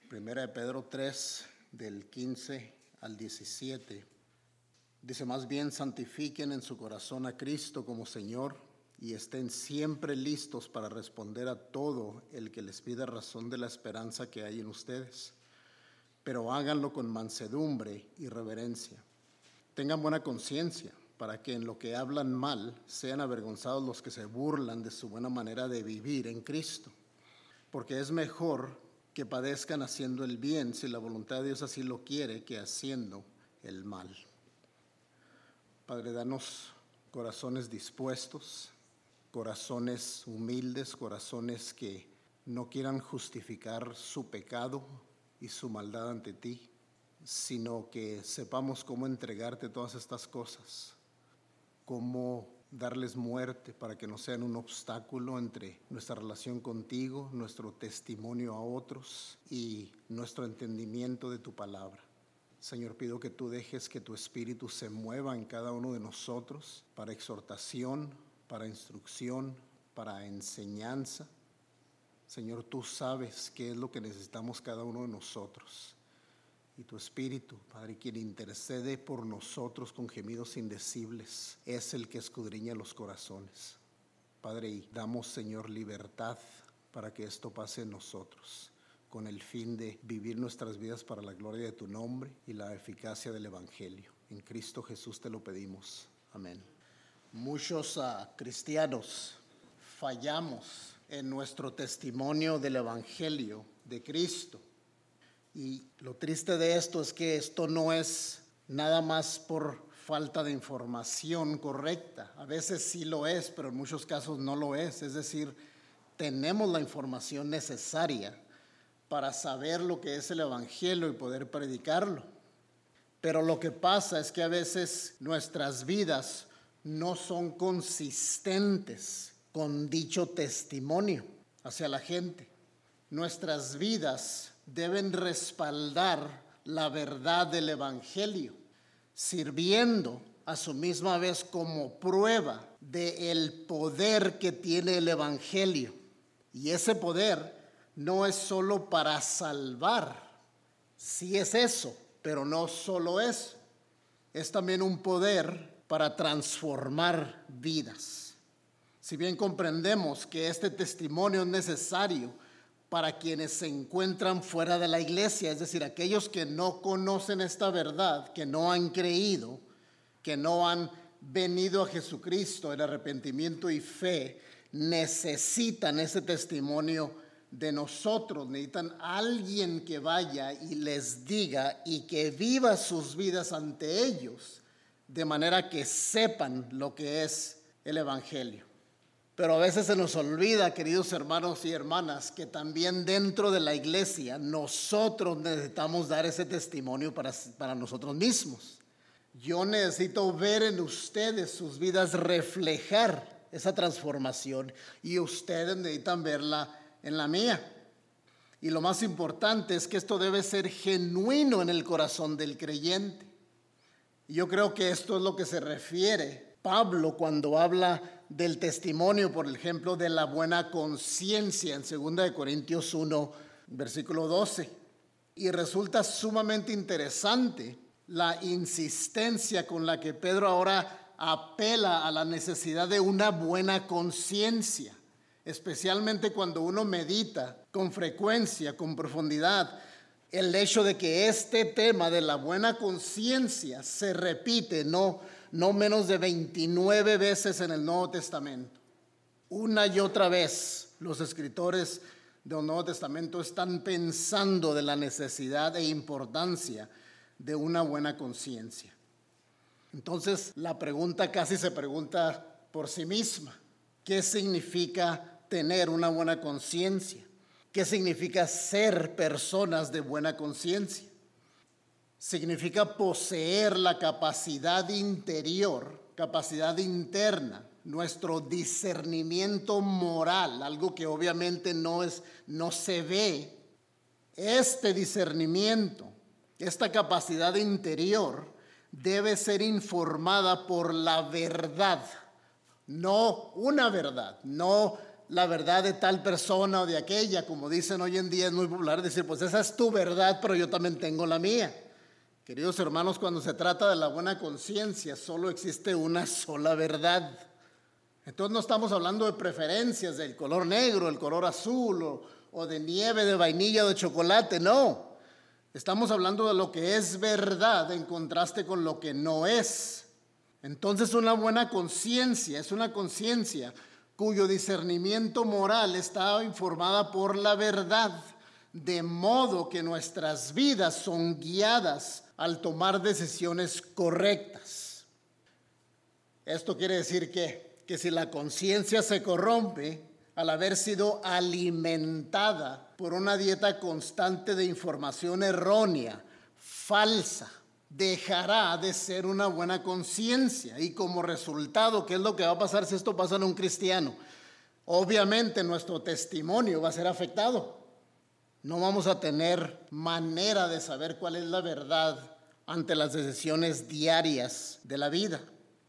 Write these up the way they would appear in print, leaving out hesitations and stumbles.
Primera de Pedro 3, del 15 al 17. Dice: más bien santifiquen en su corazón a Cristo como Señor y estén siempre listos para responder a todo el que les pida razón de la esperanza que hay en ustedes. Pero háganlo con mansedumbre y reverencia. Tengan buena conciencia, para que en lo que hablan mal sean avergonzados los que se burlan de su buena manera de vivir en Cristo. Porque es mejor que padezcan haciendo el bien, si la voluntad de Dios así lo quiere, que haciendo el mal. Padre, danos corazones dispuestos, corazones humildes, corazones que no quieran justificar su pecado y su maldad ante ti, sino que sepamos cómo entregarte todas estas cosas, cómo darles muerte para que no sean un obstáculo entre nuestra relación contigo, nuestro testimonio a otros y nuestro entendimiento de tu palabra. Señor, pido que tú dejes que tu Espíritu se mueva en cada uno de nosotros para exhortación, para instrucción, para enseñanza. Señor, tú sabes qué es lo que necesitamos cada uno de nosotros. Y tu Espíritu, Padre, quien intercede por nosotros con gemidos indecibles, es el que escudriña los corazones. Padre, y damos, Señor, libertad para que esto pase en nosotros, con el fin de vivir nuestras vidas para la gloria de tu nombre y la eficacia del Evangelio. En Cristo Jesús te lo pedimos. Amén. Muchos cristianos fallamos en nuestro testimonio del Evangelio de Cristo. Y lo triste de esto es que esto no es nada más por falta de información correcta. A veces sí lo es, pero en muchos casos no lo es. Es decir, tenemos la información necesaria para saber lo que es el Evangelio y poder predicarlo. Pero lo que pasa es que a veces nuestras vidas no son consistentes con dicho testimonio hacia la gente. Nuestras vidas deben respaldar la verdad del Evangelio, sirviendo a su misma vez como prueba del poder que tiene el Evangelio. Y ese poder no es solo para salvar, sí es eso, pero no solo eso. Es también un poder para transformar vidas. Si bien comprendemos que este testimonio es necesario para quienes se encuentran fuera de la iglesia, es decir, aquellos que no conocen esta verdad, que no han creído, que no han venido a Jesucristo en arrepentimiento y fe, necesitan ese testimonio de nosotros. Necesitan alguien que vaya y les diga y que viva sus vidas ante ellos, de manera que sepan lo que es el Evangelio. Pero a veces se nos olvida, queridos hermanos y hermanas, que también dentro de la iglesia nosotros necesitamos dar ese testimonio para nosotros mismos. Yo necesito ver en ustedes sus vidas reflejar esa transformación y ustedes necesitan verla en la mía. Y lo más importante es que esto debe ser genuino en el corazón del creyente. Y yo creo que esto es lo que se refiere Pablo cuando habla del testimonio, por ejemplo, de la buena conciencia en 2 Corintios 1, versículo 12. Y resulta sumamente interesante la insistencia con la que Pedro ahora apela a la necesidad de una buena conciencia, especialmente cuando uno medita con frecuencia, con profundidad, el hecho de que este tema de la buena conciencia se repite no menos de 29 veces en el Nuevo Testamento. Una y otra vez los escritores del Nuevo Testamento están pensando de la necesidad e importancia de una buena conciencia. Entonces la pregunta casi se pregunta por sí misma: ¿qué significa tener una buena conciencia? ¿Qué significa ser personas de buena conciencia? Significa poseer la capacidad interior, capacidad interna, nuestro discernimiento moral, algo que obviamente no se ve. Este discernimiento, esta capacidad interior debe ser informada por la verdad, no una verdad, no la verdad de tal persona o de aquella, como dicen hoy en día, es muy popular decir, pues esa es tu verdad, pero yo también tengo la mía. Queridos hermanos, cuando se trata de la buena conciencia, solo existe una sola verdad. Entonces no estamos hablando de preferencias, del color negro, el color azul, o de nieve, de vainilla o de chocolate, no. Estamos hablando de lo que es verdad en contraste con lo que no es. Entonces una buena conciencia es una conciencia cuyo discernimiento moral está informada por la verdad, de modo que nuestras vidas son guiadas al tomar decisiones correctas. Esto quiere decir que si la conciencia se corrompe al haber sido alimentada por una dieta constante de información errónea, falsa, dejará de ser una buena conciencia. Y como resultado, ¿qué es lo que va a pasar si esto pasa en un cristiano? Obviamente nuestro testimonio va a ser afectado. No vamos a tener manera de saber cuál es la verdad ante las decisiones diarias de la vida.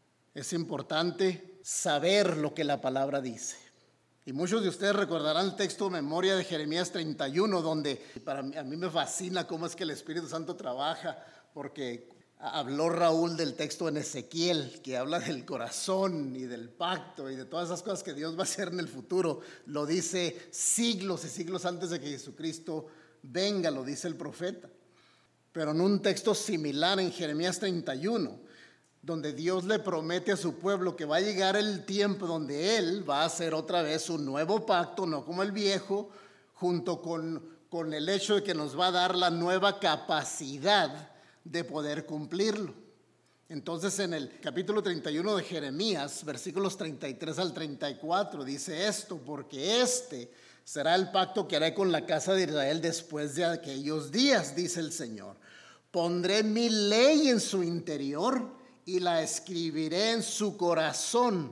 Es importante saber lo que la palabra dice. Y muchos de ustedes recordarán el texto de memoria de Jeremías 31, donde a mí me fascina cómo es que el Espíritu Santo trabaja, porque habló Raúl del texto en Ezequiel, que habla del corazón y del pacto y de todas esas cosas que Dios va a hacer en el futuro. Lo dice siglos y siglos antes de que Jesucristo venga, lo dice el profeta. Pero en un texto similar en Jeremías 31, donde Dios le promete a su pueblo que va a llegar el tiempo donde Él va a hacer otra vez un nuevo pacto, no como el viejo, junto con el hecho de que nos va a dar la nueva capacidad de poder cumplirlo. Entonces en el capítulo 31 de Jeremías, versículos 33 al 34, dice esto: porque este será el pacto que haré con la casa de Israel después de aquellos días, dice el Señor. Pondré mi ley en su interior y la escribiré en su corazón.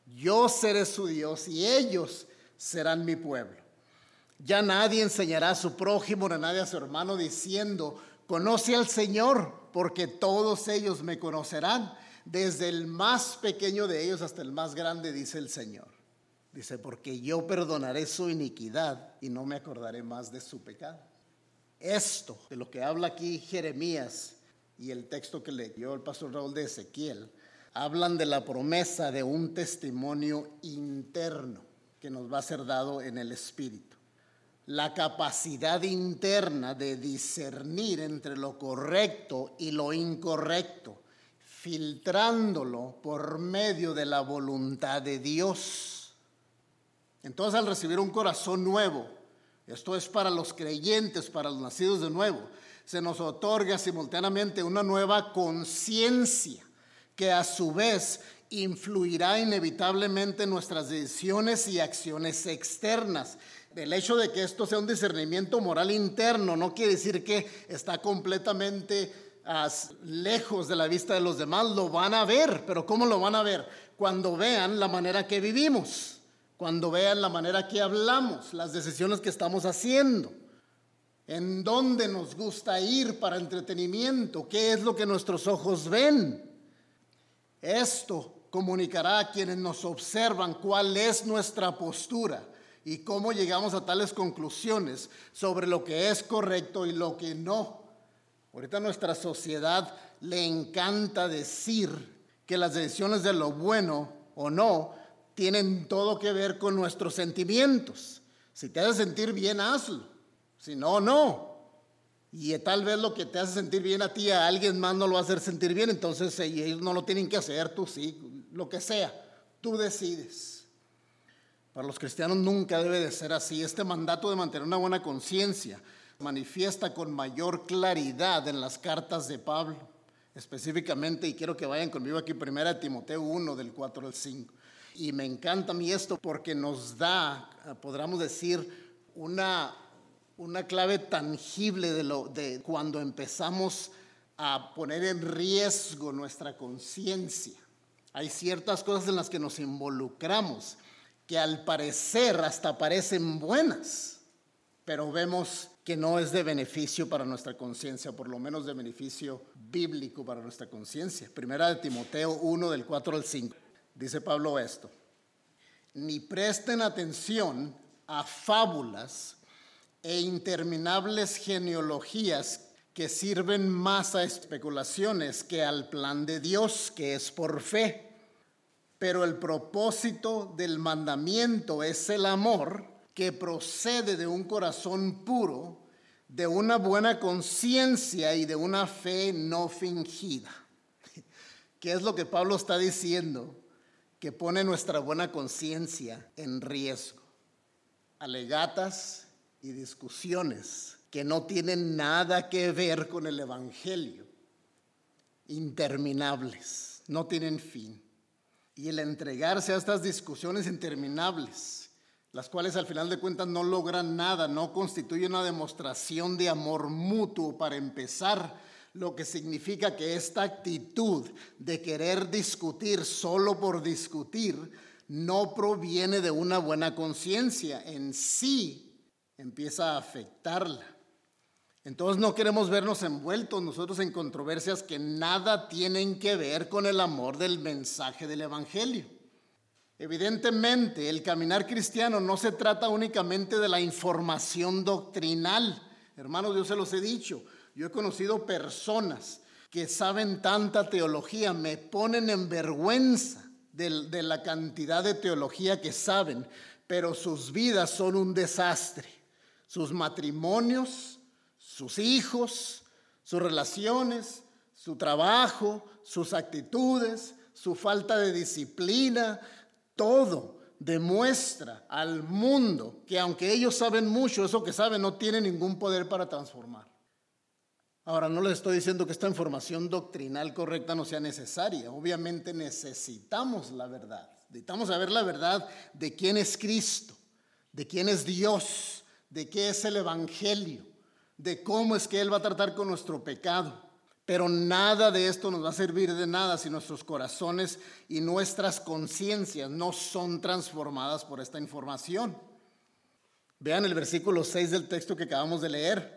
Yo seré su Dios y ellos serán mi pueblo. Ya nadie enseñará a su prójimo ni a nadie a su hermano diciendo: conoce al Señor, porque todos ellos me conocerán, desde el más pequeño de ellos hasta el más grande, dice el Señor. Dice, porque yo perdonaré su iniquidad y no me acordaré más de su pecado. Esto de lo que habla aquí Jeremías y el texto que leyó el pastor Raúl de Ezequiel, hablan de la promesa de un testimonio interno que nos va a ser dado en el Espíritu. La capacidad interna de discernir entre lo correcto y lo incorrecto, filtrándolo por medio de la voluntad de Dios. Entonces, al recibir un corazón nuevo, esto es para los creyentes, para los nacidos de nuevo, se nos otorga simultáneamente una nueva conciencia que a su vez influirá inevitablemente en nuestras decisiones y acciones externas. El hecho de que esto sea un discernimiento moral interno no quiere decir que está completamente lejos de la vista de los demás. Lo van a ver, pero ¿cómo lo van a ver? Cuando vean la manera que vivimos, cuando vean la manera que hablamos, las decisiones que estamos haciendo, en dónde nos gusta ir para entretenimiento, qué es lo que nuestros ojos ven. Esto comunicará a quienes nos observan cuál es nuestra postura y cómo llegamos a tales conclusiones sobre lo que es correcto y lo que no. Ahorita a nuestra sociedad le encanta decir que las decisiones de lo bueno o no tienen todo que ver con nuestros sentimientos. Si te hace sentir bien, hazlo. Si no, no. Y tal vez lo que te hace sentir bien a ti, a alguien más no lo va a hacer sentir bien. Entonces ellos no lo tienen que hacer, tú sí, lo que sea, tú decides. Para los cristianos nunca debe de ser así. Este mandato de mantener una buena conciencia manifiesta con mayor claridad en las cartas de Pablo, específicamente, y quiero que vayan conmigo aquí, 1 Timoteo 1, del 4 al 5. Y me encanta a mí esto porque nos da, podríamos decir, una clave tangible de cuando empezamos a poner en riesgo nuestra conciencia. Hay ciertas cosas en las que nos involucramos que al parecer hasta parecen buenas, pero vemos que no es de beneficio para nuestra conciencia, por lo menos de beneficio bíblico para nuestra conciencia. 1 Timoteo 1, del 4 al 5. Dice Pablo esto: ni presten atención a fábulas e interminables genealogías que sirven más a especulaciones que al plan de Dios, que es por fe. Pero el propósito del mandamiento es el amor que procede de un corazón puro, de una buena conciencia y de una fe no fingida. ¿Qué es lo que Pablo está diciendo? Que pone nuestra buena conciencia en riesgo. Alegatas y discusiones que no tienen nada que ver con el evangelio, interminables, no tienen fin. Y el entregarse a estas discusiones interminables, las cuales al final de cuentas no logran nada, no constituyen una demostración de amor mutuo para empezar, lo que significa que esta actitud de querer discutir solo por discutir no proviene de una buena conciencia, en sí empieza a afectarla. Entonces no queremos vernos envueltos nosotros en controversias que nada tienen que ver con el amor del mensaje del evangelio. Evidentemente, el caminar cristiano no se trata únicamente de la información doctrinal. Hermanos, yo se los he dicho, yo he conocido personas que saben tanta teología, me ponen en vergüenza de la cantidad de teología que saben, pero sus vidas son un desastre. Sus matrimonios, sus hijos, sus relaciones, su trabajo, sus actitudes, su falta de disciplina, todo demuestra al mundo que aunque ellos saben mucho, eso que saben no tiene ningún poder para transformar. Ahora, no les estoy diciendo que esta información doctrinal correcta no sea necesaria. Obviamente necesitamos la verdad. Necesitamos saber la verdad de quién es Cristo, de quién es Dios, de qué es el evangelio, de cómo es que Él va a tratar con nuestro pecado. Pero nada de esto nos va a servir de nada si nuestros corazones y nuestras conciencias no son transformadas por esta información. Vean el versículo 6 del texto que acabamos de leer.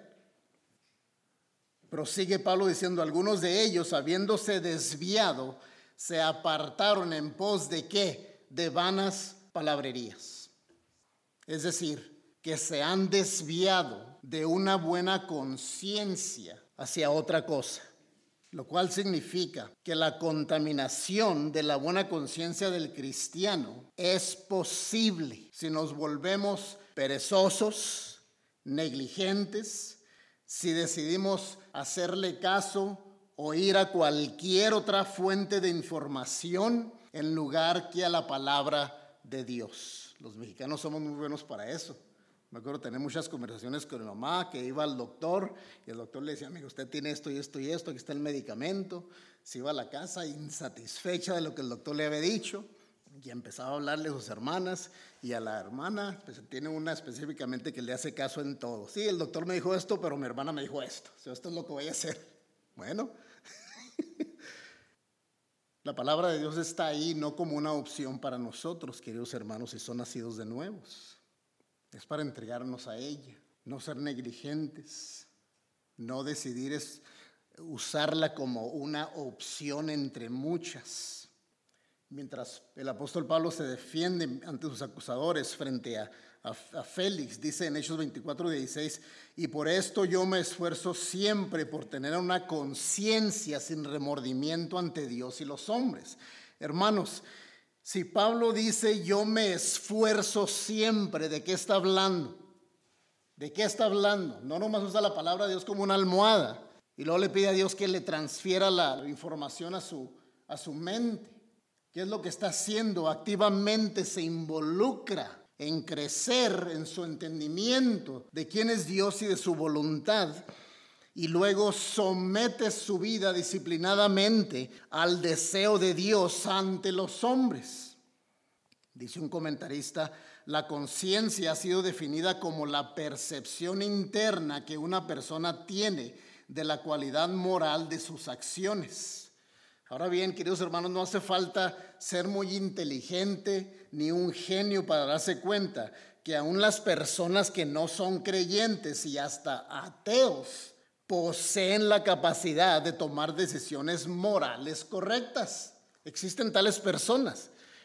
Prosigue Pablo diciendo, algunos de ellos, habiéndose desviado, se apartaron en pos de ¿qué? De vanas palabrerías. Es decir, que se han desviado de una buena conciencia hacia otra cosa, lo cual significa que la contaminación de la buena conciencia del cristiano es posible si nos volvemos perezosos, negligentes, si decidimos hacerle caso o ir a cualquier otra fuente de información en lugar que a la palabra de Dios. Los mexicanos somos muy buenos para eso. Me acuerdo tener muchas conversaciones con mi mamá que iba al doctor y el doctor le decía, amigo, usted tiene esto y esto y esto, aquí está el medicamento. Se iba a la casa insatisfecha de lo que el doctor le había dicho y empezaba a hablarle a sus hermanas y a la hermana, pues tiene una específicamente que le hace caso en todo. Sí, el doctor me dijo esto, pero mi hermana me dijo esto. O sea, esto es lo que voy a hacer. Bueno, la palabra de Dios está ahí no como una opción para nosotros, queridos hermanos, si son nacidos de nuevos. Es para entregarnos a ella, no ser negligentes, no decidir usarla como una opción entre muchas. Mientras el apóstol Pablo se defiende ante sus acusadores frente a Félix, dice en Hechos 24:16, y por esto yo me esfuerzo siempre por tener una conciencia sin remordimiento ante Dios y los hombres. Hermanos, si Pablo dice yo me esfuerzo siempre, ¿de qué está hablando? ¿De qué está hablando? No nomás usa la palabra de Dios como una almohada y luego le pide a Dios que le transfiera la información a su mente. ¿Qué es lo que está haciendo? Activamente se involucra en crecer en su entendimiento de quién es Dios y de su voluntad, y luego somete su vida disciplinadamente al deseo de Dios ante los hombres. Dice un comentarista, la conciencia ha sido definida como la percepción interna que una persona tiene de la cualidad moral de sus acciones. Ahora bien, queridos hermanos, no hace falta ser muy inteligente ni un genio para darse cuenta que aún las personas que no son creyentes y hasta ateos poseen la capacidad de tomar decisiones morales correctas. Existen tales personas.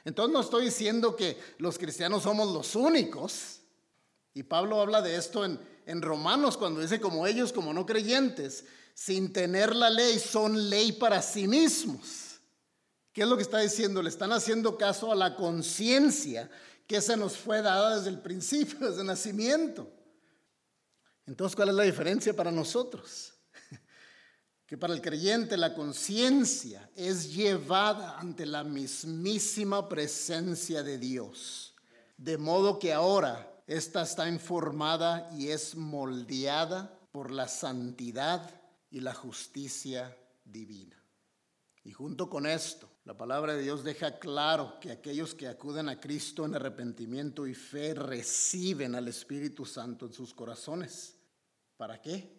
Entonces no estoy diciendo que los cristianos somos los únicos. Y Pablo habla de esto en Romanos cuando dice: como ellos, como no creyentes, sin tener la ley, son ley para sí mismos. ¿Qué es lo que está diciendo? Le están haciendo caso a la conciencia que se nos fue dada desde el principio, desde el nacimiento. Entonces, ¿cuál es la diferencia para nosotros? Que para el creyente la conciencia es llevada ante la mismísima presencia de Dios. De modo que ahora esta está informada y es moldeada por la santidad y la justicia divina. Y junto con esto, la palabra de Dios deja claro que aquellos que acuden a Cristo en arrepentimiento y fe reciben al Espíritu Santo en sus corazones. ¿Para qué?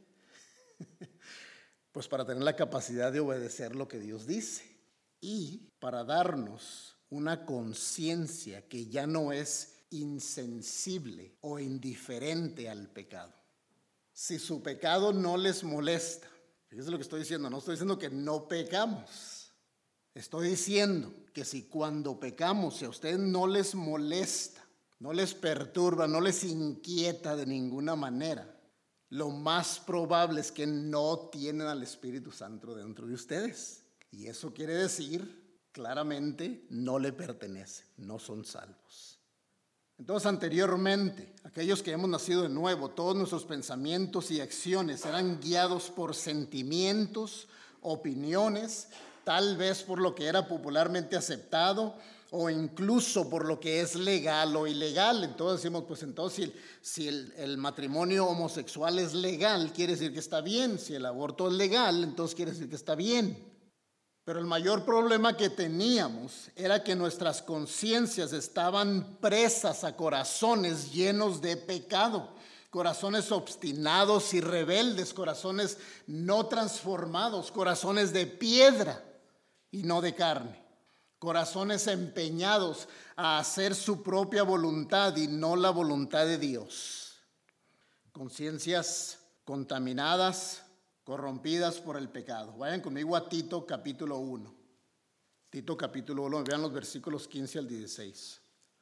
Pues para tener la capacidad de obedecer lo que Dios dice y para darnos una conciencia que ya no es insensible o indiferente al pecado. Si su pecado no les molesta, fíjense lo que estoy diciendo, no estoy diciendo que no pecamos. Estoy diciendo que si cuando pecamos, si a ustedes no les molesta, no les perturba, no les inquieta de ninguna manera, lo más probable es que no tienen al Espíritu Santo dentro de ustedes. Y eso quiere decir, claramente, no le pertenece, no son salvos. Entonces, anteriormente, aquellos que hemos nacido de nuevo, todos nuestros pensamientos y acciones eran guiados por sentimientos, opiniones, tal vez por lo que era popularmente aceptado o incluso por lo que es legal o ilegal. Entonces decimos, pues entonces si el matrimonio homosexual es legal, quiere decir que está bien. Si el aborto es legal, entonces quiere decir que está bien. Pero el mayor problema que teníamos era que nuestras conciencias estaban presas a corazones llenos de pecado, corazones obstinados y rebeldes, corazones no transformados, corazones de piedra y no de carne, corazones empeñados a hacer su propia voluntad y no la voluntad de Dios, conciencias contaminadas, corrompidas por el pecado. Vayan conmigo a Tito capítulo 1. Tito capítulo 1, vean los versículos 15 al 16.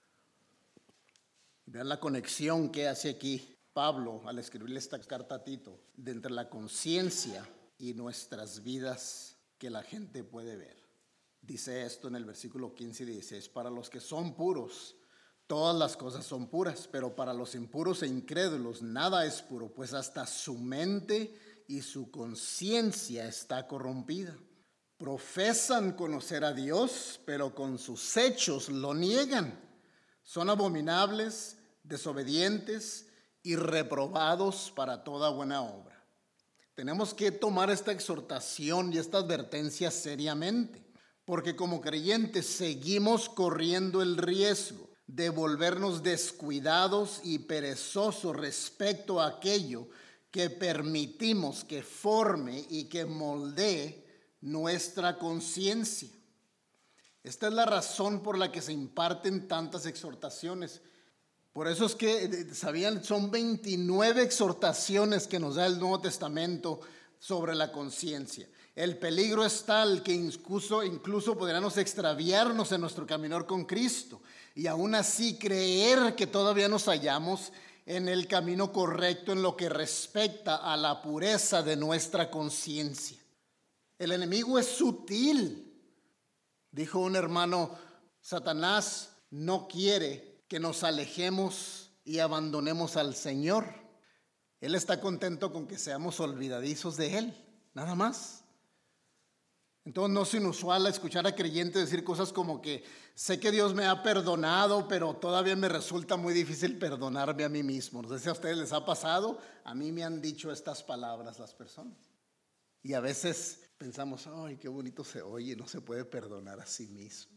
Vean la conexión que hace aquí Pablo al escribirle esta carta a Tito de entre la conciencia y nuestras vidas que la gente puede ver. Dice esto en el versículo 15 y 16: para los que son puros, todas las cosas son puras, pero para los impuros e incrédulos nada es puro, pues hasta su mente y su conciencia está corrompida. Profesan conocer a Dios, pero con sus hechos lo niegan. Son abominables, desobedientes y reprobados para toda buena obra. Tenemos que tomar esta exhortación y esta advertencia seriamente, porque como creyentes seguimos corriendo el riesgo de volvernos descuidados y perezosos respecto a aquello que permitimos que forme y que moldee nuestra conciencia. Esta es la razón por la que se imparten tantas exhortaciones. Por eso es que, ¿sabían? Son 29 exhortaciones que nos da el Nuevo Testamento sobre la conciencia. El peligro es tal que incluso podríamos extraviarnos en nuestro caminar con Cristo y aún así creer que todavía nos hallamos en el camino correcto en lo que respecta a la pureza de nuestra conciencia. El enemigo es sutil. Dijo un hermano: Satanás no quiere que nos alejemos y abandonemos al Señor. Él está contento con que seamos olvidadizos de Él, nada más. Entonces no es inusual escuchar a creyentes decir cosas como que sé que Dios me ha perdonado, pero todavía me resulta muy difícil perdonarme a mí mismo. No sé si a ustedes les ha pasado, a mí me han dicho estas palabras las personas. Y a veces pensamos, ay, qué bonito se oye, no se puede perdonar a sí mismo.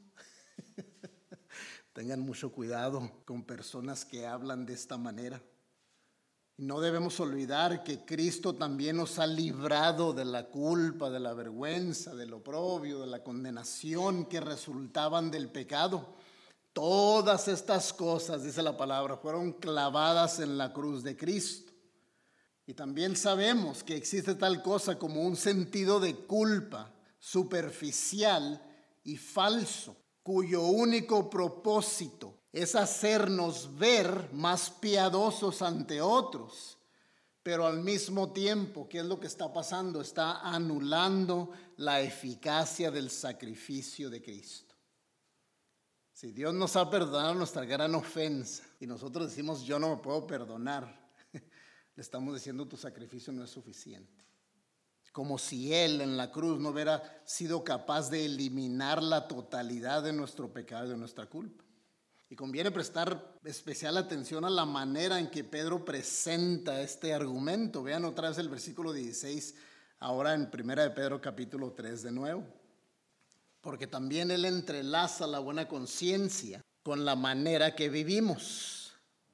Tengan mucho cuidado con personas que hablan de esta manera. No debemos olvidar que Cristo también nos ha librado de la culpa, de la vergüenza, del oprobio, de la condenación que resultaban del pecado. Todas estas cosas, dice la palabra, fueron clavadas en la cruz de Cristo. Y también sabemos que existe tal cosa como un sentido de culpa superficial y falso cuyo único propósito es hacernos ver más piadosos ante otros, pero al mismo tiempo, ¿qué es lo que está pasando? Está anulando la eficacia del sacrificio de Cristo. Si Dios nos ha perdonado nuestra gran ofensa y nosotros decimos yo no me puedo perdonar, le estamos diciendo tu sacrificio no es suficiente. Como si Él en la cruz no hubiera sido capaz de eliminar la totalidad de nuestro pecado y de nuestra culpa. Y conviene prestar especial atención a la manera en que Pedro presenta este argumento. Vean otra vez el versículo 16, ahora en 1 de Pedro capítulo 3 de nuevo. Porque también él entrelaza la buena conciencia con la manera que vivimos.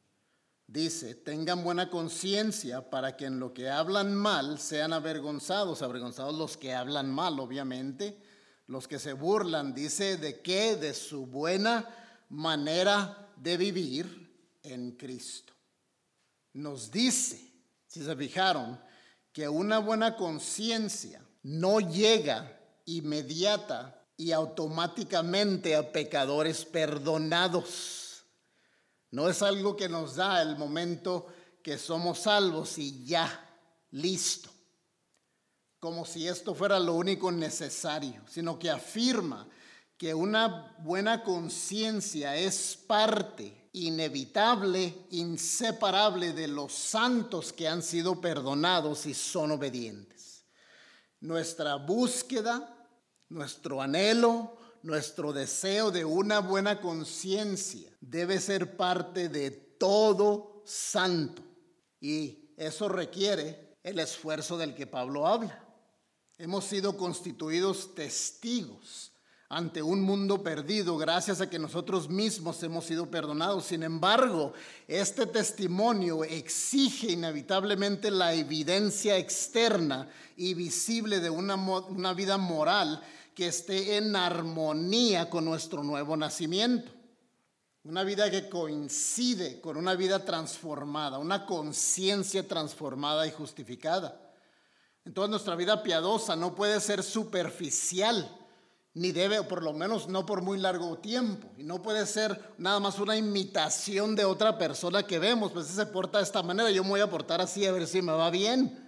Dice, tengan buena conciencia para que en lo que hablan mal sean avergonzados. Avergonzados los que hablan mal, obviamente. Los que se burlan, dice, ¿de qué? De su buena manera de vivir en Cristo. Nos dice, si se fijaron, que una buena conciencia no llega inmediata y automáticamente a pecadores perdonados. No es algo que nos da el momento que somos salvos y ya, listo. Como si esto fuera lo único necesario, sino que afirma que una buena conciencia es parte inevitable, inseparable de los santos que han sido perdonados y son obedientes. Nuestra búsqueda, nuestro anhelo, nuestro deseo de una buena conciencia debe ser parte de todo santo. Y eso requiere el esfuerzo del que Pablo habla. Hemos sido constituidos testigos ante un mundo perdido gracias a que nosotros mismos hemos sido perdonados. Sin embargo, este testimonio exige inevitablemente la evidencia externa y visible de una vida moral que esté en armonía con nuestro nuevo nacimiento. Una vida que coincide con una vida transformada, una conciencia transformada y justificada. Entonces nuestra vida piadosa no puede ser superficial, ni debe, o por lo menos no por muy largo tiempo. Y no puede ser nada más una imitación de otra persona que vemos. Pues se porta de esta manera, yo me voy a portar así a ver si me va bien.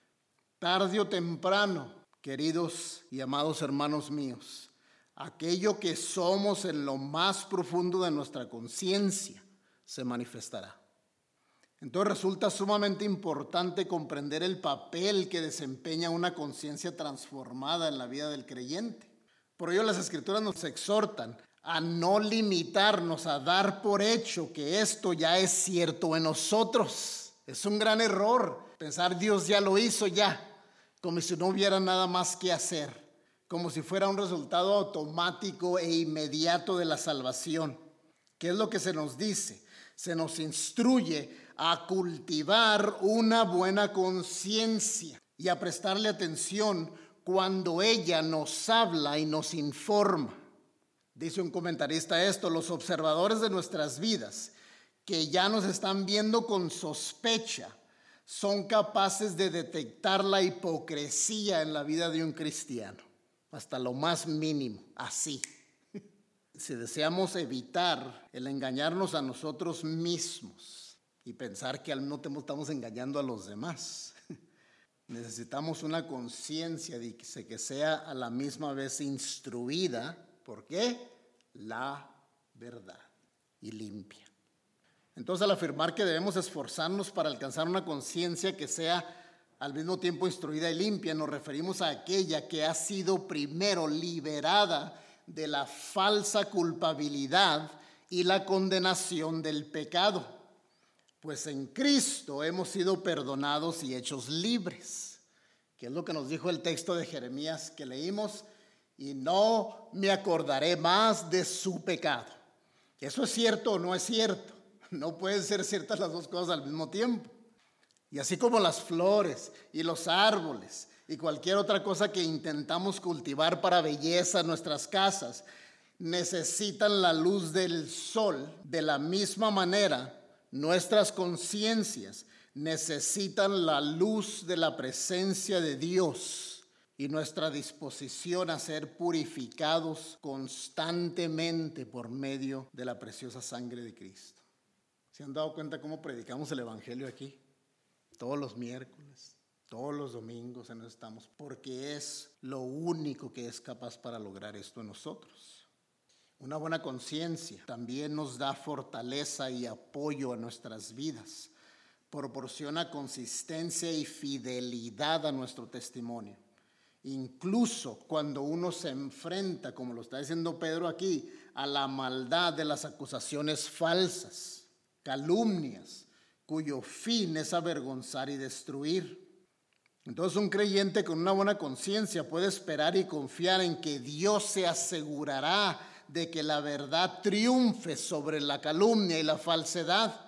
Tarde o temprano, queridos y amados hermanos míos, aquello que somos en lo más profundo de nuestra conciencia se manifestará. Entonces resulta sumamente importante comprender el papel que desempeña una conciencia transformada en la vida del creyente. Por ello las Escrituras nos exhortan a no limitarnos a dar por hecho que esto ya es cierto en nosotros. Es un gran error pensar Dios ya lo hizo ya, como si no hubiera nada más que hacer, como si fuera un resultado automático e inmediato de la salvación. ¿Qué es lo que se nos dice? Se nos instruye a cultivar una buena conciencia y a prestarle atención cuando ella nos habla y nos informa. Dice un comentarista esto: los observadores de nuestras vidas que ya nos están viendo con sospecha son capaces de detectar la hipocresía en la vida de un cristiano, hasta lo más mínimo, así. Si deseamos evitar el engañarnos a nosotros mismos y pensar que al mismo tiempo estamos engañando a los demás, necesitamos una conciencia de que sea a la misma vez instruida. ¿Por qué? La verdad y limpia. Entonces, al afirmar que debemos esforzarnos para alcanzar una conciencia que sea al mismo tiempo instruida y limpia, nos referimos a aquella que ha sido primero liberada de la falsa culpabilidad y la condenación del pecado. Pues en Cristo hemos sido perdonados y hechos libres, que es lo que nos dijo el texto de Jeremías que leímos: y no me acordaré más de su pecado. ¿Eso es cierto o no es cierto? No pueden ser ciertas las dos cosas al mismo tiempo. Y así como las flores y los árboles y cualquier otra cosa que intentamos cultivar para belleza en nuestras casas necesitan la luz del sol, de la misma manera nuestras conciencias necesitan la luz de la presencia de Dios y nuestra disposición a ser purificados constantemente por medio de la preciosa sangre de Cristo. ¿Se han dado cuenta cómo predicamos el Evangelio aquí? Todos los miércoles, todos los domingos en eso estamos, porque es lo único que es capaz para lograr esto en nosotros. Una buena conciencia también nos da fortaleza y apoyo a nuestras vidas. Proporciona consistencia y fidelidad a nuestro testimonio. Incluso cuando uno se enfrenta, como lo está diciendo Pedro aquí, a la maldad de las acusaciones falsas, calumnias, cuyo fin es avergonzar y destruir. Entonces un creyente con una buena conciencia puede esperar y confiar en que Dios se asegurará de que la verdad triunfe sobre la calumnia y la falsedad.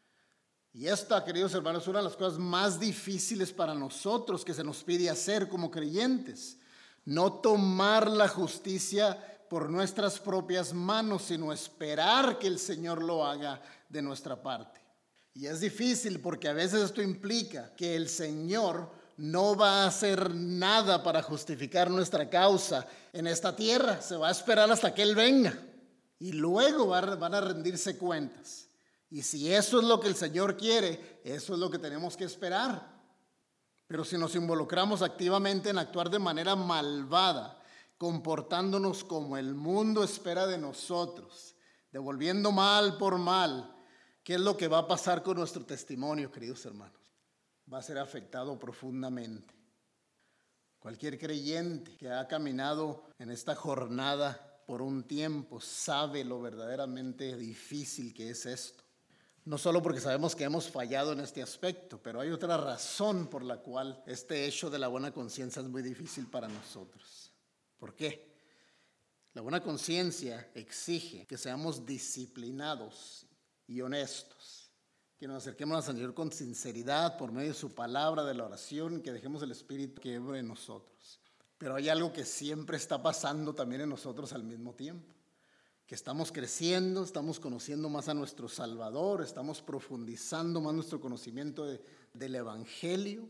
Y esta, queridos hermanos, es una de las cosas más difíciles para nosotros que se nos pide hacer como creyentes. No tomar la justicia por nuestras propias manos, sino esperar que el Señor lo haga de nuestra parte. Y es difícil porque a veces esto implica que el Señor no va a hacer nada para justificar nuestra causa en esta tierra. Se va a esperar hasta que Él venga y luego van a rendirse cuentas. Y si eso es lo que el Señor quiere, eso es lo que tenemos que esperar. Pero si nos involucramos activamente en actuar de manera malvada, comportándonos como el mundo espera de nosotros, devolviendo mal por mal, ¿qué es lo que va a pasar con nuestro testimonio, queridos hermanos? Va a ser afectado profundamente. Cualquier creyente que ha caminado en esta jornada por un tiempo sabe lo verdaderamente difícil que es esto. No solo porque sabemos que hemos fallado en este aspecto, pero hay otra razón por la cual este hecho de la buena conciencia es muy difícil para nosotros. ¿Por qué? La buena conciencia exige que seamos disciplinados y honestos, que nos acerquemos al Señor con sinceridad por medio de su palabra, de la oración, que dejemos el Espíritu que obre en nosotros. Pero hay algo que siempre está pasando también en nosotros al mismo tiempo, que estamos creciendo, estamos conociendo más a nuestro Salvador, estamos profundizando más nuestro conocimiento del Evangelio,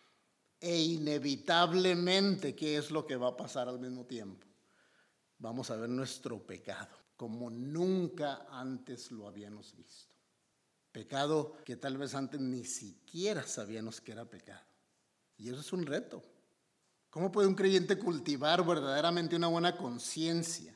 e inevitablemente, ¿qué es lo que va a pasar al mismo tiempo? Vamos a ver nuestro pecado como nunca antes lo habíamos visto. Pecado que tal vez antes ni siquiera sabíamos que era pecado. Y eso es un reto. ¿Cómo puede un creyente cultivar verdaderamente una buena conciencia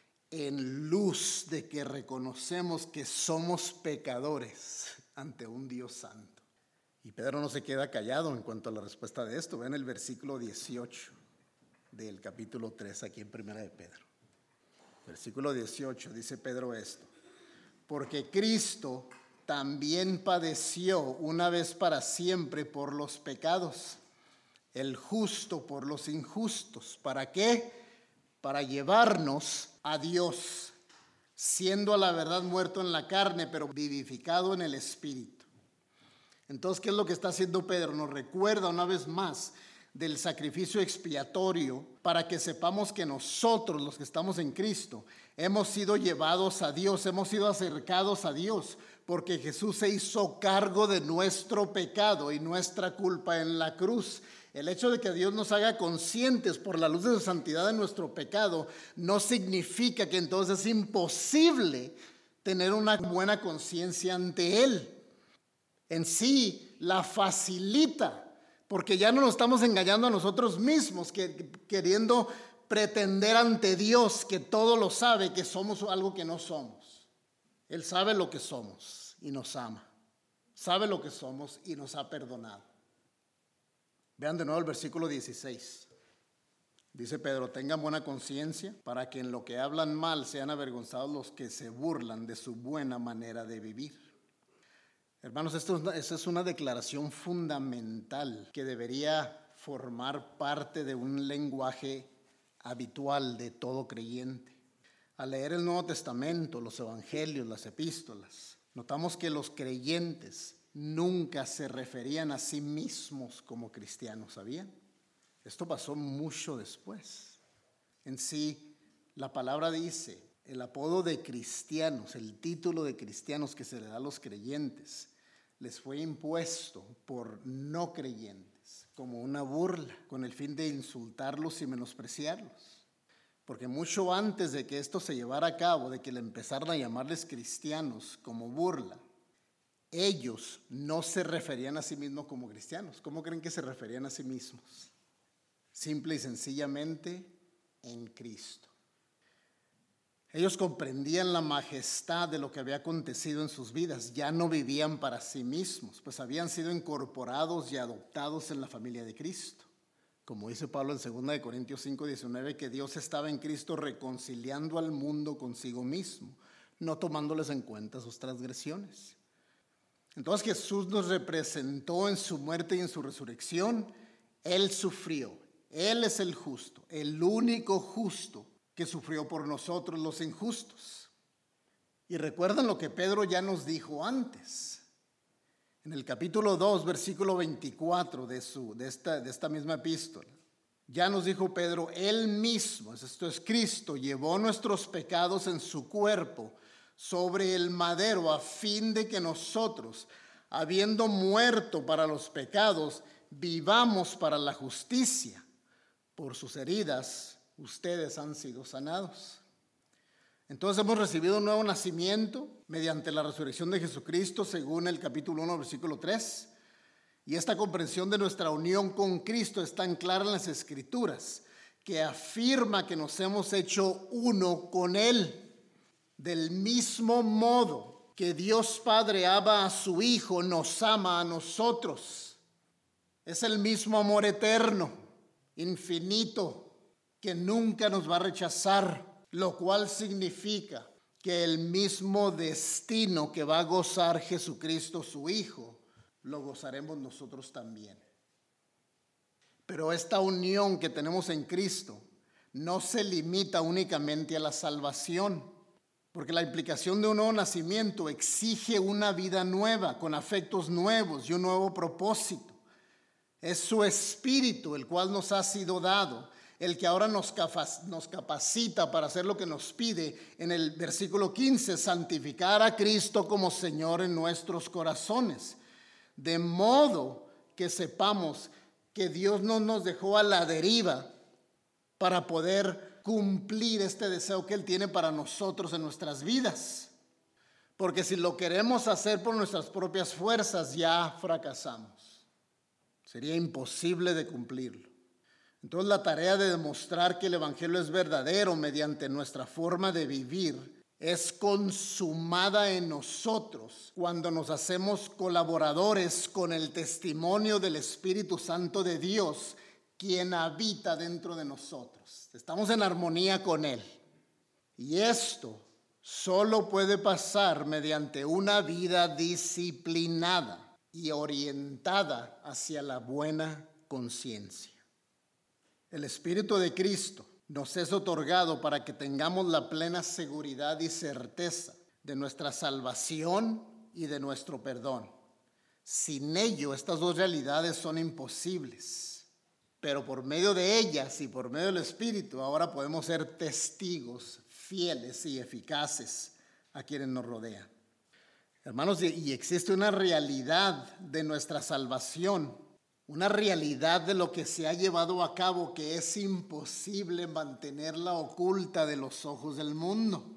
en luz de que reconocemos que somos pecadores ante un Dios santo? Y Pedro no se queda callado en cuanto a la respuesta de esto. Vean el versículo 18 del capítulo 3 aquí en Primera de Pedro. Versículo 18 dice Pedro esto: porque Cristo también padeció una vez para siempre por los pecados, el justo por los injustos. ¿Para qué? Para llevarnos a Dios, siendo a la verdad muerto en la carne, pero vivificado en el Espíritu. Entonces, ¿qué es lo que está haciendo Pedro? Nos recuerda una vez más del sacrificio expiatorio para que sepamos que nosotros, los que estamos en Cristo, hemos sido llevados a Dios, hemos sido acercados a Dios, porque Jesús se hizo cargo de nuestro pecado y nuestra culpa en la cruz. El hecho de que Dios nos haga conscientes por la luz de su santidad de nuestro pecado no significa que entonces es imposible tener una buena conciencia ante Él. En sí la facilita, porque ya no nos estamos engañando a nosotros mismos, queriendo pretender ante Dios que todo lo sabe, que somos algo que no somos. Él sabe lo que somos y nos ama. Sabe lo que somos y nos ha perdonado. Vean de nuevo el versículo 16. Dice Pedro: tengan buena conciencia para que en lo que hablan mal sean avergonzados los que se burlan de su buena manera de vivir. Hermanos, esta es una declaración fundamental que debería formar parte de un lenguaje habitual de todo creyente. Al leer el Nuevo Testamento, los evangelios, las epístolas, notamos que los creyentes nunca se referían a sí mismos como cristianos, ¿sabían? Esto pasó mucho después. En sí, la palabra dice, el apodo de cristianos, el título de cristianos que se le da a los creyentes, les fue impuesto por no creyentes, como una burla, con el fin de insultarlos y menospreciarlos. Porque mucho antes de que esto se llevara a cabo, de que le empezaran a llamarles cristianos como burla, ellos no se referían a sí mismos como cristianos. ¿Cómo creen que se referían a sí mismos? Simple y sencillamente en Cristo. Ellos comprendían la majestad de lo que había acontecido en sus vidas. Ya no vivían para sí mismos, pues habían sido incorporados y adoptados en la familia de Cristo. Como dice Pablo en 2 Corintios 5:19, que Dios estaba en Cristo reconciliando al mundo consigo mismo, no tomándoles en cuenta sus transgresiones. Entonces Jesús nos representó en su muerte y en su resurrección. Él sufrió. Él es el justo, el único justo que sufrió por nosotros los injustos. Y recuerdan lo que Pedro ya nos dijo antes. En el capítulo 2, versículo 24 de esta misma epístola, ya nos dijo Pedro, Él mismo, esto es Cristo, llevó nuestros pecados en su cuerpo sobre el madero, a fin de que nosotros, habiendo muerto para los pecados, vivamos para la justicia. Por sus heridas ustedes han sido sanados. Entonces hemos recibido un nuevo nacimiento mediante la resurrección de Jesucristo, según el capítulo 1, versículo 3. Y esta comprensión de nuestra unión con Cristo es tan clara en las Escrituras, que afirma que nos hemos hecho uno con Él. Del mismo modo que Dios Padre ama a su Hijo, nos ama a nosotros. Es el mismo amor eterno, infinito, que nunca nos va a rechazar. Lo cual significa que el mismo destino que va a gozar Jesucristo su Hijo, lo gozaremos nosotros también. Pero esta unión que tenemos en Cristo no se limita únicamente a la salvación, porque la implicación de un nuevo nacimiento exige una vida nueva, con afectos nuevos y un nuevo propósito. Es su Espíritu el cual nos ha sido dado, el que ahora nos capacita para hacer lo que nos pide en el versículo 15, santificar a Cristo como Señor en nuestros corazones, de modo que sepamos que Dios no nos dejó a la deriva para poder cumplir este deseo que Él tiene para nosotros en nuestras vidas. Porque si lo queremos hacer por nuestras propias fuerzas, ya fracasamos. Sería imposible de cumplirlo. Entonces la tarea de demostrar que el Evangelio es verdadero mediante nuestra forma de vivir es consumada en nosotros cuando nos hacemos colaboradores con el testimonio del Espíritu Santo de Dios, quien habita dentro de nosotros. Estamos en armonía con Él. Y esto solo puede pasar mediante una vida disciplinada y orientada hacia la buena conciencia. El Espíritu de Cristo nos es otorgado para que tengamos la plena seguridad y certeza de nuestra salvación y de nuestro perdón. Sin ello, estas dos realidades son imposibles. Pero por medio de ellas y por medio del Espíritu, ahora podemos ser testigos fieles y eficaces a quienes nos rodean. Hermanos, y existe una realidad de nuestra salvación, una realidad de lo que se ha llevado a cabo que es imposible mantenerla oculta de los ojos del mundo.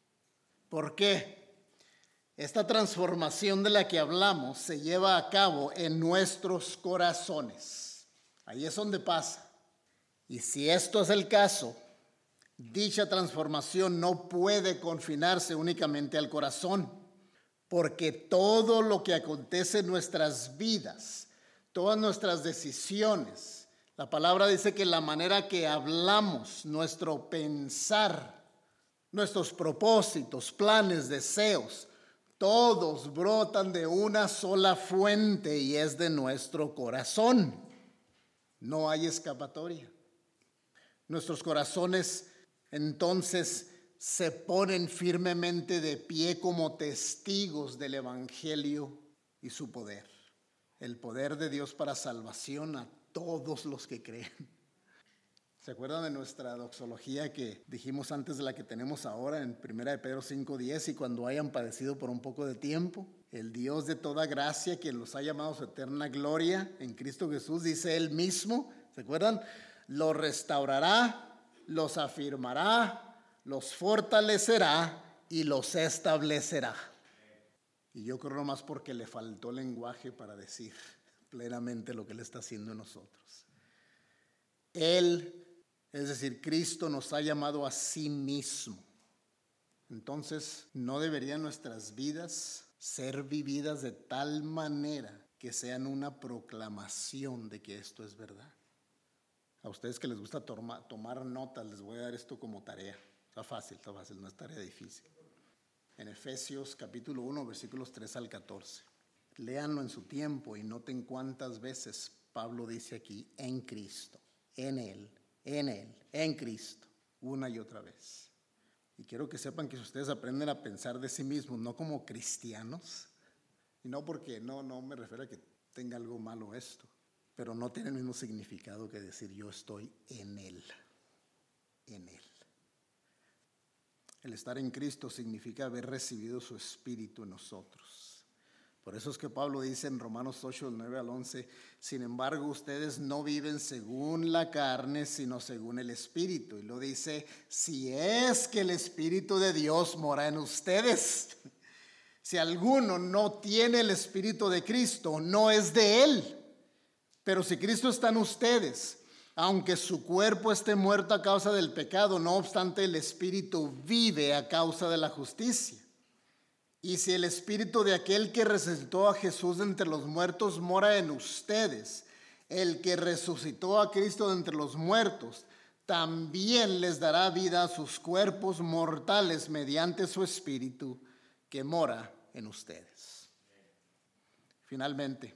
¿Por qué? Esta transformación de la que hablamos se lleva a cabo en nuestros corazones. Ahí es donde pasa. Y si esto es el caso, dicha transformación no puede confinarse únicamente al corazón, porque todo lo que acontece en nuestras vidas, todas nuestras decisiones, la palabra dice que la manera que hablamos, nuestro pensar, nuestros propósitos, planes, deseos, todos brotan de una sola fuente y es de nuestro corazón. No hay escapatoria. Nuestros corazones entonces se ponen firmemente de pie como testigos del Evangelio y su poder. El poder de Dios para salvación a todos los que creen. ¿Se acuerdan de nuestra doxología que dijimos antes de la que tenemos ahora en 1 de Pedro 5:10? Y cuando hayan padecido por un poco de tiempo, el Dios de toda gracia, quien los ha llamado a su eterna gloria en Cristo Jesús, dice Él mismo, ¿se acuerdan? Los restaurará, los afirmará, los fortalecerá y los establecerá. Y yo creo nomás porque le faltó lenguaje para decir plenamente lo que Él está haciendo en nosotros. Él, es decir, Cristo nos ha llamado a sí mismo. Entonces, ¿no deberían nuestras vidas ser vividas de tal manera que sean una proclamación de que esto es verdad? A ustedes que les gusta tomar notas, les voy a dar esto como tarea. Está fácil, no es tarea difícil. En Efesios capítulo 1, versículos 3 al 14. Léanlo en su tiempo y noten cuántas veces Pablo dice aquí, en Cristo, en Él, en Cristo, una y otra vez. Y quiero que sepan que si ustedes aprenden a pensar de sí mismos, no como cristianos, y no porque no me refiero a que tenga algo malo esto, pero no tiene el mismo significado que decir yo estoy en Él, en Él. El estar en Cristo significa haber recibido su Espíritu en nosotros. Por eso es que Pablo dice en Romanos 8, del 9 al 11, sin embargo ustedes no viven según la carne, sino según el Espíritu. Y lo dice, si es que el Espíritu de Dios mora en ustedes. Si alguno no tiene el Espíritu de Cristo, no es de Él. Pero si Cristo está en ustedes, aunque su cuerpo esté muerto a causa del pecado, no obstante el Espíritu vive a causa de la justicia. Y si el Espíritu de aquel que resucitó a Jesús de entre los muertos mora en ustedes, el que resucitó a Cristo de entre los muertos, también les dará vida a sus cuerpos mortales mediante su Espíritu que mora en ustedes. Finalmente,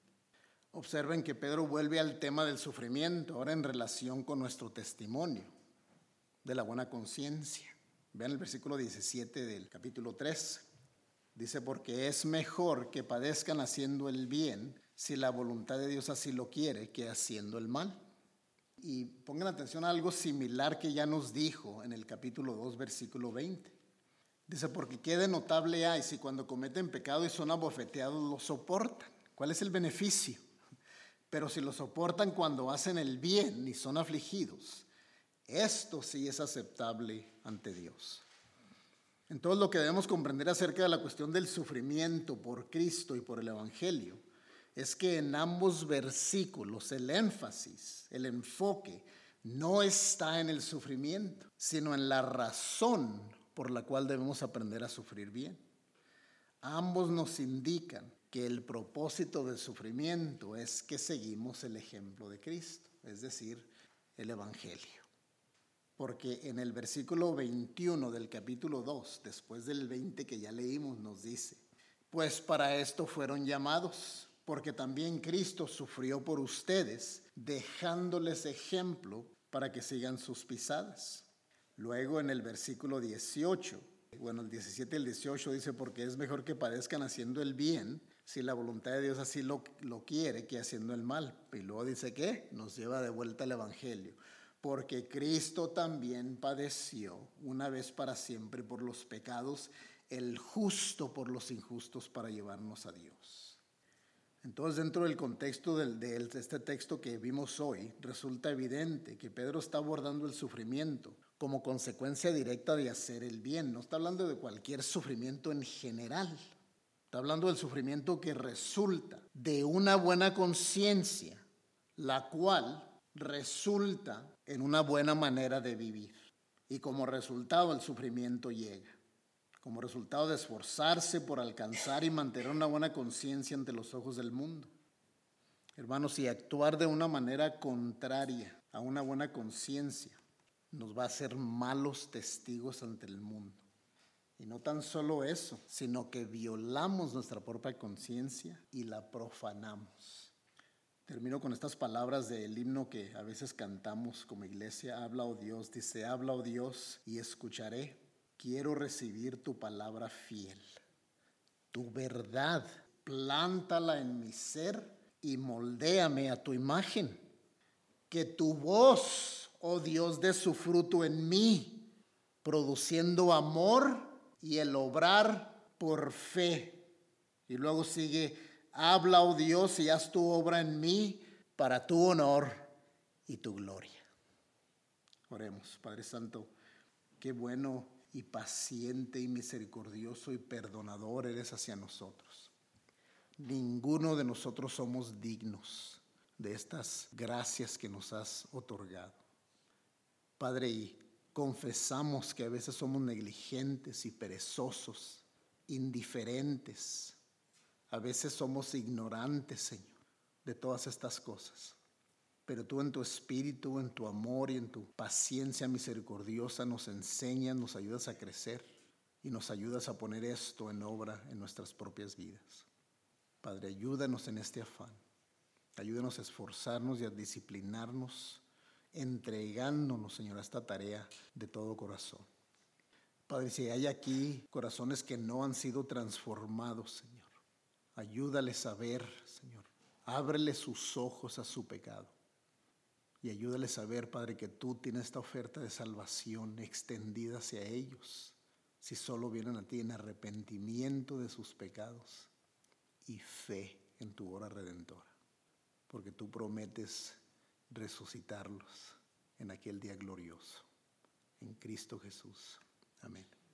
observen que Pedro vuelve al tema del sufrimiento, ahora en relación con nuestro testimonio de la buena conciencia. Vean el versículo 17 del capítulo 3. Dice, porque es mejor que padezcan haciendo el bien, si la voluntad de Dios así lo quiere, que haciendo el mal. Y pongan atención a algo similar que ya nos dijo en el capítulo 2, versículo 20. Dice, porque qué de notable hay si cuando cometen pecado y son abofeteados lo soportan. ¿Cuál es el beneficio? Pero si lo soportan cuando hacen el bien y son afligidos, esto sí es aceptable ante Dios. Entonces lo que debemos comprender acerca de la cuestión del sufrimiento por Cristo y por el Evangelio es que en ambos versículos el énfasis, el enfoque no está en el sufrimiento, sino en la razón por la cual debemos aprender a sufrir bien. Ambos nos indican que el propósito del sufrimiento es que seguimos el ejemplo de Cristo, es decir, el Evangelio. Porque en el versículo 21 del capítulo 2, después del 20 que ya leímos, nos dice, pues para esto fueron llamados, porque también Cristo sufrió por ustedes, dejándoles ejemplo para que sigan sus pisadas. Luego en el versículo 18, el 17 y el 18 dice, porque es mejor que padezcan haciendo el bien, si la voluntad de Dios así lo quiere, que haciendo el mal. Y luego dice que nos lleva de vuelta al Evangelio. Porque Cristo también padeció una vez para siempre por los pecados, el justo por los injustos para llevarnos a Dios. Entonces, dentro del contexto de este texto que vimos hoy, resulta evidente que Pedro está abordando el sufrimiento como consecuencia directa de hacer el bien. No está hablando de cualquier sufrimiento en general. Está hablando del sufrimiento que resulta de una buena conciencia, la cual resulta en una buena manera de vivir. Y como resultado el sufrimiento llega. Como resultado de esforzarse por alcanzar y mantener una buena conciencia ante los ojos del mundo. Hermanos, y actuar de una manera contraria a una buena conciencia nos va a hacer malos testigos ante el mundo. Y no tan solo eso, sino que violamos nuestra propia conciencia y la profanamos. Termino con estas palabras del himno que a veces cantamos como iglesia. Habla, oh Dios, dice, habla, oh Dios, y escucharé. Quiero recibir tu palabra fiel. Tu verdad, plántala en mi ser y moldéame a tu imagen. Que tu voz, oh Dios, dé su fruto en mí, produciendo amor y el obrar por fe Y luego sigue, habla, oh Dios, y haz tu obra en mí para tu honor y tu gloria. Oremos. Padre Santo, qué bueno y paciente y misericordioso y perdonador eres hacia nosotros. Ninguno de nosotros somos dignos de estas gracias que nos has otorgado. Padre, y confesamos que a veces somos negligentes y perezosos, indiferentes. A veces somos ignorantes, Señor, de todas estas cosas. Pero tú en tu espíritu, en tu amor y en tu paciencia misericordiosa nos enseñas, nos ayudas a crecer y nos ayudas a poner esto en obra en nuestras propias vidas. Padre, ayúdanos en este afán. Ayúdanos a esforzarnos y a disciplinarnos, entregándonos, Señor, a esta tarea de todo corazón. Padre, si hay aquí corazones que no han sido transformados, Señor, ayúdales a ver, Señor. Ábrele sus ojos a su pecado. Y ayúdales a ver, Padre, que tú tienes esta oferta de salvación extendida hacia ellos, si solo vienen a ti en arrepentimiento de sus pecados y fe en tu obra redentora. Porque tú prometes resucitarlos en aquel día glorioso. En Cristo Jesús. Amén.